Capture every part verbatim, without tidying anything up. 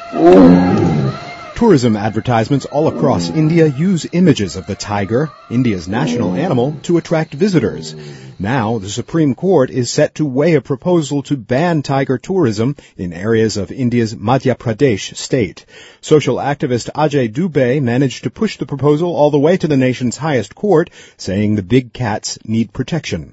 Tourism advertisements all across India use images of the tiger, India's national animal, to attract visitors. Now, the Supreme Court is set to weigh a proposal to ban tiger tourism in areas of India's Madhya Pradesh state. Social activist Ajay Dubey managed to push the proposal all the way to the nation's highest court, saying the big cats need protection.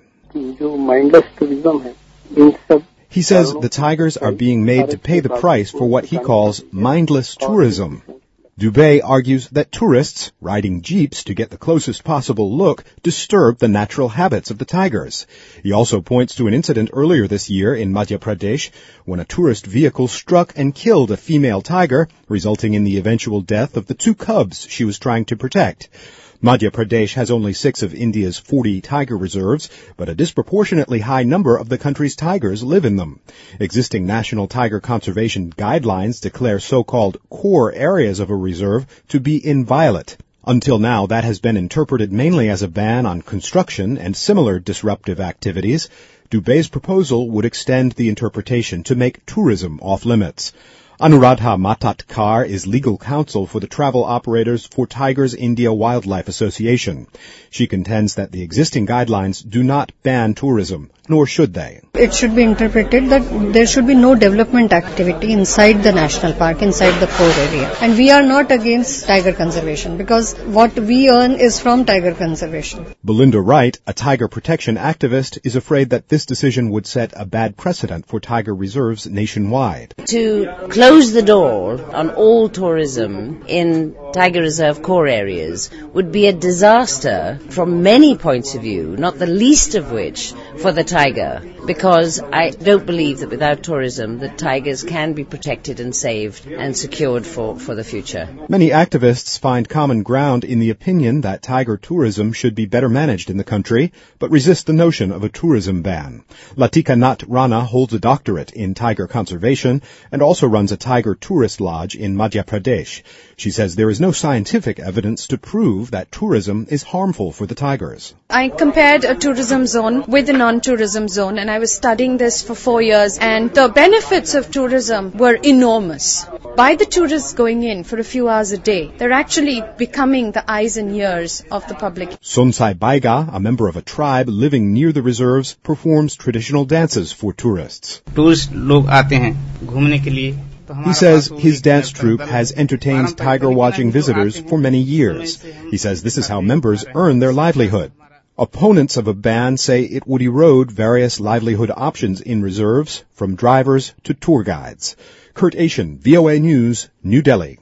He says the tigers are being made to pay the price for what he calls mindless tourism. Dubey argues that tourists, riding jeeps to get the closest possible look, disturb the natural habits of the tigers. He also points to an incident earlier this year in Madhya Pradesh when a tourist vehicle struck and killed a female tiger, resulting in the eventual death of the two cubs she was trying to protect. Madhya Pradesh has only six of India's forty tiger reserves, but a disproportionately high number of the country's tigers live in them. Existing national tiger conservation guidelines declare so-called core areas of a reserve to be inviolate. Until now, that has been interpreted mainly as a ban on construction and similar disruptive activities. Dubey's proposal would extend the interpretation to make tourism off-limits. Anuradha Matatkar is legal counsel for the travel operators for Tigers India Wildlife Association. She contends that the existing guidelines do not ban tourism, nor should they. It should be interpreted that there should be no development activity inside the national park, inside the core area. And we are not against tiger conservation because what we earn is from tiger conservation. Belinda Wright, a tiger protection activist, is afraid that this decision would set a bad precedent for tiger reserves nationwide. To close the door on all tourism in tiger reserve core areas would be a disaster from many points of view, not the least of which for the tiger, because I don't believe that without tourism the tigers can be protected and saved and secured for, for the future. Many activists find common ground in the opinion that tiger tourism should be better managed in the country, but resist the notion of a tourism ban. Latika Nath Rana holds a doctorate in tiger conservation and also runs a tiger tourist lodge in Madhya Pradesh. She says there is no scientific evidence to prove that tourism is harmful for the tigers. I compared a tourism zone with a non-tourism zone, and I was studying this for four years, and the benefits of tourism were enormous. By the tourists going in for a few hours a day, they're actually becoming the eyes and ears of the public. Sonsai Baiga, a member of a tribe living near the reserves, performs traditional dances for tourists. Tourist log aate hain ghumne ke liye. He says his dance troupe has entertained tiger-watching visitors for many years. He says this is how members earn their livelihood. Opponents of a ban say it would erode various livelihood options in reserves, from drivers to tour guides. Kurt Asian, V O A News, New Delhi.